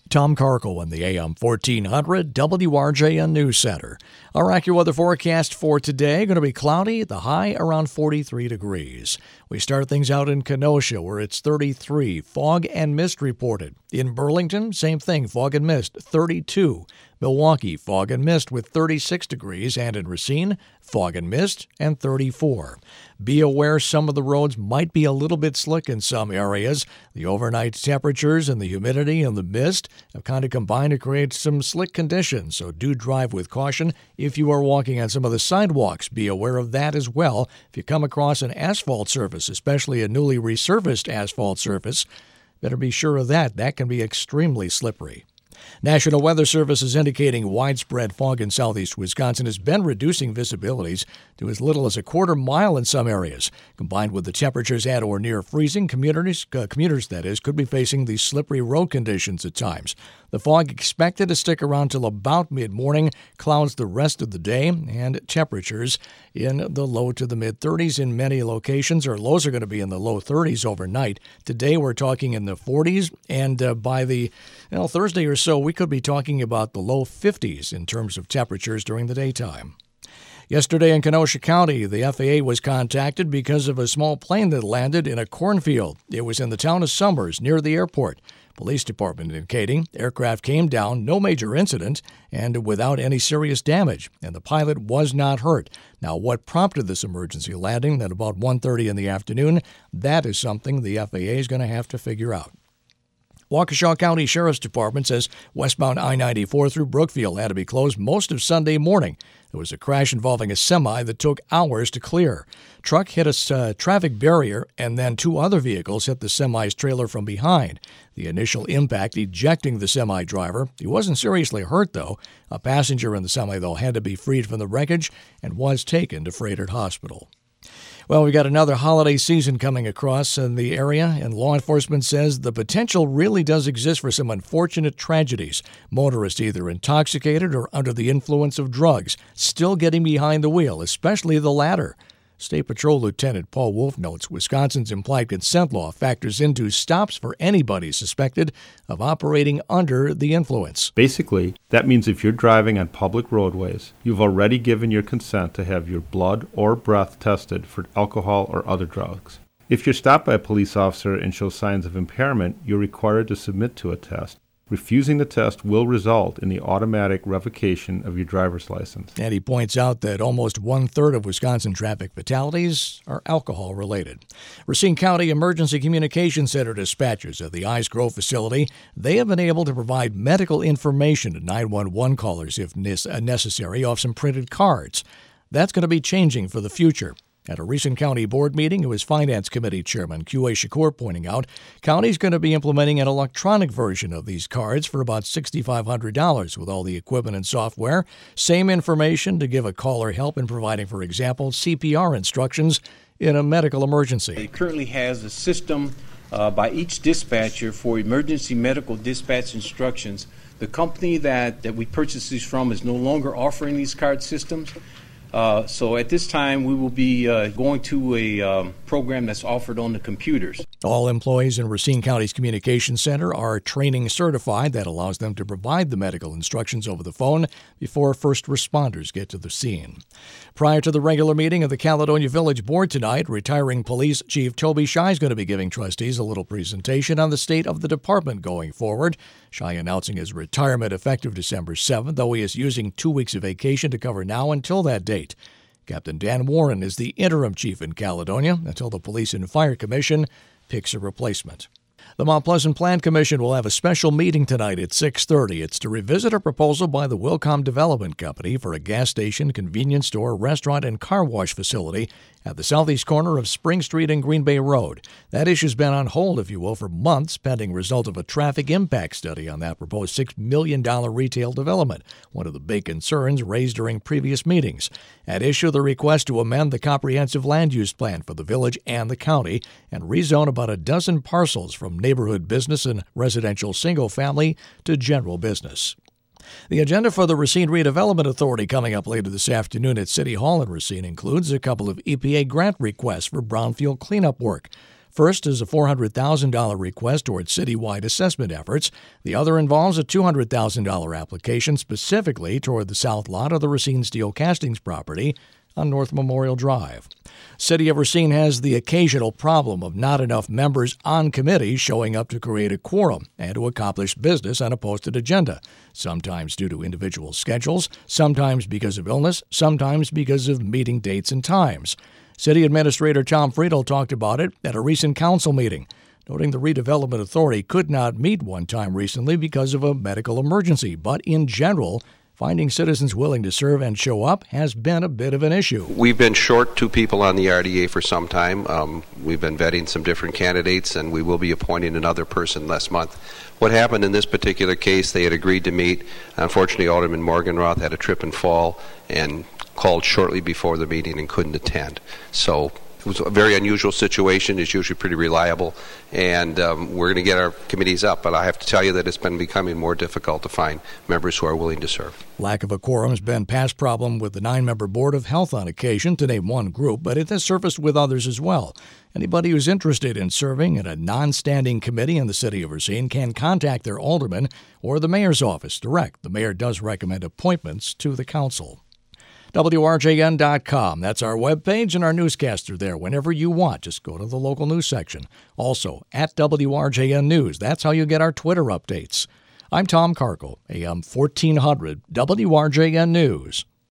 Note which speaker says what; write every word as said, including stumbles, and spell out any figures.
Speaker 1: Tom Carkle in the A M fourteen hundred W R J N News Center. Our AccuWeather forecast for today going to be cloudy, the high around forty-three degrees. We start things out in Kenosha where it's thirty-three, fog and mist reported. In Burlington, same thing, fog and mist, thirty-two. Milwaukee, fog and mist with thirty-six degrees, and in Racine, fog and mist and thirty-four. Be aware some of the roads might be a little bit slick in some areas. The overnight temperatures and the humidity and the mist have kind of combined to create some slick conditions, so do drive with caution. If you are walking on some of the sidewalks, be aware of that as well. If you come across an asphalt surface, especially a newly resurfaced asphalt surface, better be sure of that. That can be extremely slippery. National Weather Service is indicating widespread fog in southeast Wisconsin has been reducing visibilities to as little as a quarter mile in some areas. Combined with the temperatures at or near freezing, commuters, uh, commuters that is, could be facing these slippery road conditions at times. The fog expected to stick around till about mid-morning, clouds the rest of the day, and temperatures in the low to the mid-thirties in many locations. Our lows are going to be in the low thirties overnight. Today we're talking in the forties, and uh, by the you know, Thursday or so, we could be talking about the low fifties in terms of temperatures during the daytime. Yesterday in Kenosha County, the F A A was contacted because of a small plane that landed in a cornfield. It was in the town of Summers near the airport. Police department indicating aircraft came down, no major incident, and without any serious damage, and the pilot was not hurt. Now, what prompted this emergency landing at about one thirty in the afternoon, that is something the F A A is going to have to figure out. Waukesha County Sheriff's Department says westbound I ninety-four through Brookfield had to be closed most of Sunday morning. There was a crash involving a semi that took hours to clear. Truck hit a uh, traffic barrier, and then two other vehicles hit the semi's trailer from behind. The initial impact ejecting the semi driver. He wasn't seriously hurt, though. A passenger in the semi, though, had to be freed from the wreckage and was taken to Froedtert Hospital. Well, we've got another holiday season coming across in the area, and law enforcement says the potential really does exist for some unfortunate tragedies. Motorists either intoxicated or under the influence of drugs, still getting behind the wheel, especially the latter. State Patrol Lieutenant Paul Wolf notes Wisconsin's implied consent law factors into stops for anybody suspected of operating under the influence.
Speaker 2: Basically, that means if you're driving on public roadways, you've already given your consent to have your blood or breath tested for alcohol or other drugs. If you're stopped by a police officer and show signs of impairment, you're required to submit to a test. Refusing the test will result in the automatic revocation of your driver's license.
Speaker 1: And he points out that almost one-third of Wisconsin traffic fatalities are alcohol-related. Racine County Emergency Communication Center dispatchers at the Ice Grove facility, they have been able to provide medical information to nine one one callers if necessary off some printed cards. That's going to be changing for the future. At a recent county board meeting, it was Finance Committee Chairman Q A. Shakur pointing out, county's going to be implementing an electronic version of these cards for about six thousand five hundred dollars with all the equipment and software. Same information to give a caller help in providing, for example, C P R instructions in a medical emergency.
Speaker 3: It currently has a system uh, by each dispatcher for emergency medical dispatch instructions. The company that, that we purchased these from is no longer offering these card systems. Uh, so at this time, we will be uh, going to a um, program that's offered on the computers.
Speaker 1: All employees in Racine County's Communications Center are training certified. That allows them to provide the medical instructions over the phone before first responders get to the scene. Prior to the regular meeting of the Caledonia Village Board tonight, retiring Police Chief Toby Shy is going to be giving trustees a little presentation on the state of the department going forward. Shy announcing his retirement effective December seventh, though he is using two weeks of vacation to cover now until that date. Captain Dan Warren is the interim chief in Caledonia until the Police and Fire Commission picks a replacement. The Mount Pleasant Plan Commission will have a special meeting tonight at six thirty. It's to revisit a proposal by the Wilcom Development Company for a gas station, convenience store, restaurant, and car wash facility at the southeast corner of Spring Street and Green Bay Road. That issue's been on hold, if you will, for months, pending result of a traffic impact study on that proposed six million dollars retail development, one of the big concerns raised during previous meetings. At issue, the request to amend the comprehensive land use plan for the village and the county and rezone about a dozen parcels from neighborhood business and residential single-family to general business. The agenda for the Racine Redevelopment Authority coming up later this afternoon at City Hall in Racine includes a couple of E P A grant requests for brownfield cleanup work. First is a four hundred thousand dollars request towards citywide assessment efforts. The other involves a two hundred thousand dollars application specifically toward the south lot of the Racine Steel Castings property on North Memorial Drive. City of Racine has the occasional problem of not enough members on committees showing up to create a quorum and to accomplish business on a posted agenda, sometimes due to individual schedules, sometimes because of illness, sometimes because of meeting dates and times. City Administrator Tom Friedel talked about it at a recent council meeting, noting the Redevelopment Authority could not meet one time recently because of a medical emergency, but in general, finding citizens willing to serve and show up has been a bit of an issue.
Speaker 4: We've been short two people on the R D A for some time. Um, we've been vetting some different candidates, and we will be appointing another person last month. What happened in this particular case, they had agreed to meet. Unfortunately, Alderman Morgenroth had a trip and fall and called shortly before the meeting and couldn't attend. So it was a very unusual situation. It's usually pretty reliable, and um, we're going to get our committees up, but I have to tell you that it's been becoming more difficult to find members who are willing to serve.
Speaker 1: Lack of a quorum has been past problem with the nine-member Board of Health on occasion, to name one group, but it has surfaced with others as well. Anybody who's interested in serving in a non-standing committee in the city of Racine can contact their alderman or the mayor's office direct. The mayor does recommend appointments to the council. W R J N dot com. That's our webpage, and our newscaster there whenever you want. Just go to the local news section. Also, at W R J N News. That's how you get our Twitter updates. I'm Tom Carkle, A M fourteen hundred W R J N News.